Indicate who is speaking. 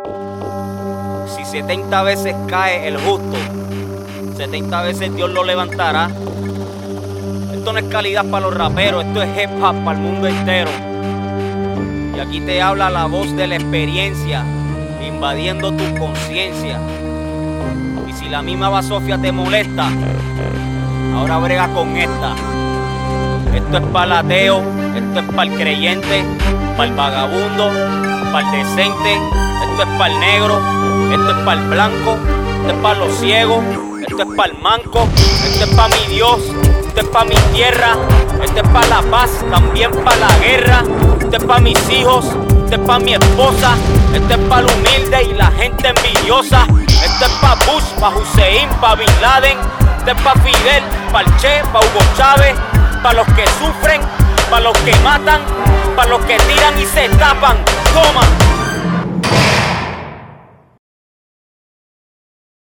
Speaker 1: Si 70 veces cae el justo, 70 veces Dios lo levantará. Esto no es calidad para los raperos, esto es hip hop para el mundo entero. Y aquí te habla la voz de la experiencia, invadiendo tu conciencia. Y si la misma basofia te molesta, ahora brega con esta. Esto es para el ateo, esto es para el creyente, para el vagabundo, para el decente. Esto es para el negro, esto es para el blanco, esto es para los ciegos, esto es para el manco, esto es para mi Dios, esto es para mi tierra, esto es para la paz, también para la guerra, esto es para mis hijos, esto es para mi esposa, esto es para el humilde y la gente envidiosa, esto es para Bush, para Hussein, para Bin Laden, esto es para Fidel, para el Che, para Hugo Chávez, para los que sufren, para los que matan, para los que tiran y se tapan. Toma.